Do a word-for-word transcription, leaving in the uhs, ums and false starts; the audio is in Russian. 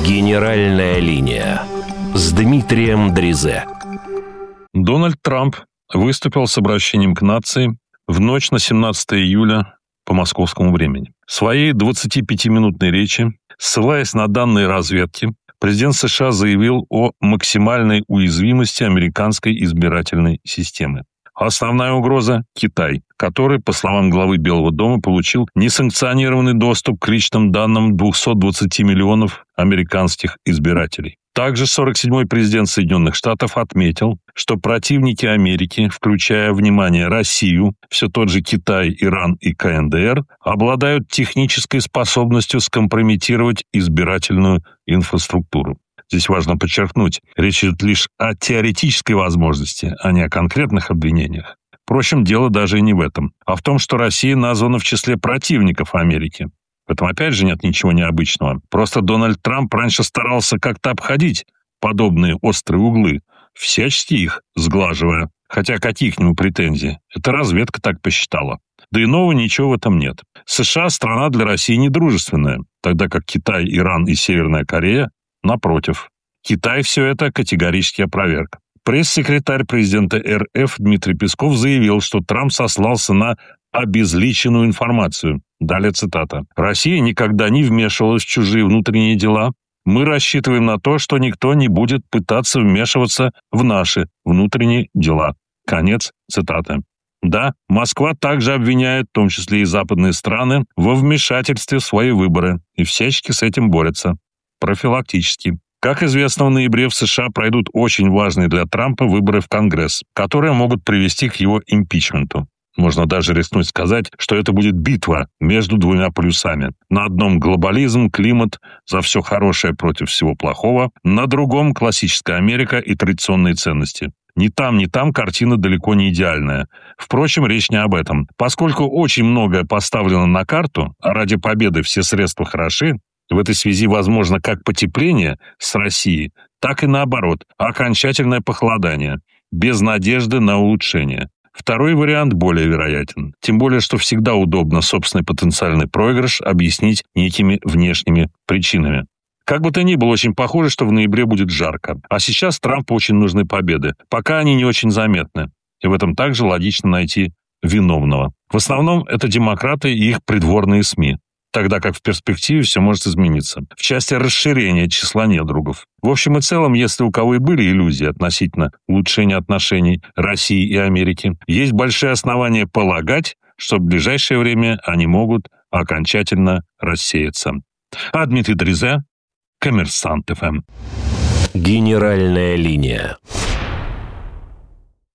Генеральная линия с Дмитрием Дрезе. Дональд Трамп выступил с обращением к нации в ночь на семнадцатое июля по московскому времени. В своей двадцатипятиминутной речи, ссылаясь на данные разведки, президент США заявил о максимальной уязвимости американской избирательной системы. Основная угроза – Китай, который, по словам главы Белого дома, получил несанкционированный доступ к личным данным двухсот двадцати миллионов американских избирателей. Также сорок седьмой президент Соединенных Штатов отметил, что противники Америки, включая, внимание, Россию, все тот же Китай, Иран и ка эн дэ эр, обладают технической способностью скомпрометировать избирательную инфраструктуру. Здесь важно подчеркнуть, речь идет лишь о теоретической возможности, а не о конкретных обвинениях. Впрочем, дело даже и не в этом, а в том, что Россия названа в числе противников Америки. В этом опять же нет ничего необычного. Просто Дональд Трамп раньше старался как-то обходить подобные острые углы, всячески их сглаживая. Хотя какие к нему претензии? Это разведка так посчитала. Да и нового ничего в этом нет. США – страна для России недружественная, тогда как Китай, Иран и Северная Корея – напротив. Китай все это категорически опроверг. Пресс-секретарь президента эр эф Дмитрий Песков заявил, что Трамп сослался на обезличенную информацию. Далее цитата. «Россия никогда не вмешивалась в чужие внутренние дела. Мы рассчитываем на то, что никто не будет пытаться вмешиваться в наши внутренние дела». Конец цитаты. Да, Москва также обвиняет, в том числе и западные страны, во вмешательстве в свои выборы и всячески с этим борется. Профилактически. Как известно, в ноябре в США пройдут очень важные для Трампа выборы в Конгресс, которые могут привести к его импичменту. Можно даже рискнуть сказать, что это будет битва между двумя полюсами. На одном глобализм, климат, за все хорошее против всего плохого, на другом классическая Америка и традиционные ценности. Ни там, ни там картина далеко не идеальная. Впрочем, речь не об этом. Поскольку очень многое поставлено на карту, а ради победы все средства хороши, в этой связи возможно как потепление с Россией, так и наоборот, окончательное похолодание, без надежды на улучшение. Второй вариант более вероятен, тем более, что всегда удобно собственный потенциальный проигрыш объяснить некими внешними причинами. Как бы то ни было, очень похоже, что в ноябре будет жарко, а сейчас Трампу очень нужны победы, пока они не очень заметны, и в этом также логично найти виновного. В основном это демократы и их придворные СМИ. Тогда как в перспективе все может измениться. В части расширения числа недругов. В общем и целом, если у кого и были иллюзии относительно улучшения отношений России и Америки, есть большие основания полагать, что в ближайшее время они могут окончательно рассеяться. А Дмитрий Дрезе, Коммерсант эф эм. Генеральная линия.